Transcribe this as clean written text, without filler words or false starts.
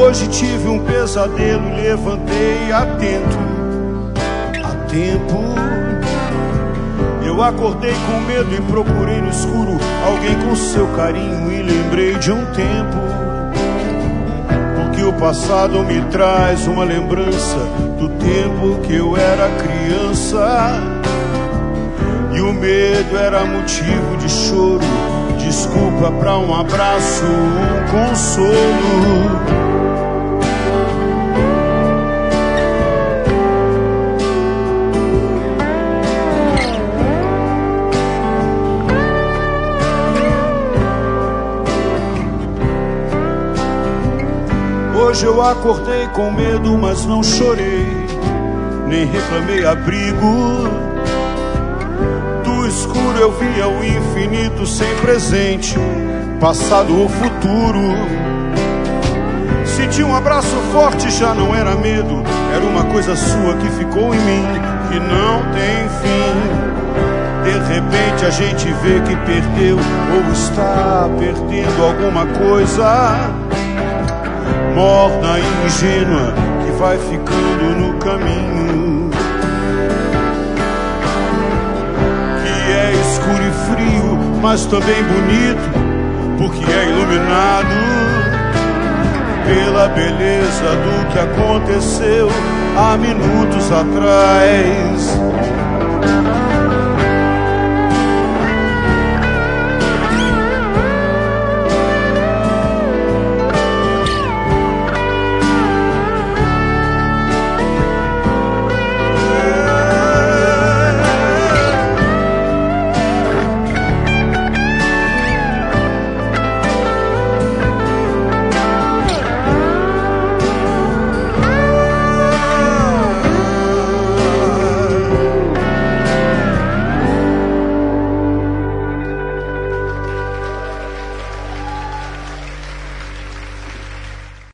Hoje tive um pesadelo e levantei atento. A tempo. Eu acordei com medo e procurei no escuro alguém com seu carinho e lembrei de um tempo. Porque o passado me traz uma lembrança do tempo que eu era criança. E o medo era motivo de choro, desculpa pra um abraço, um consolo. Hoje eu acordei com medo, mas não chorei, nem reclamei abrigo. Do escuro eu via o infinito sem presente, passado ou futuro. Senti um abraço forte, já não era medo, era uma coisa sua que ficou em mim, que não tem fim. De repente a gente vê que perdeu ou está perdendo alguma coisa, morna e ingênua, que vai ficando no caminho, que é escuro e frio, mas também bonito, porque é iluminado pela beleza do que aconteceu há minutos atrás.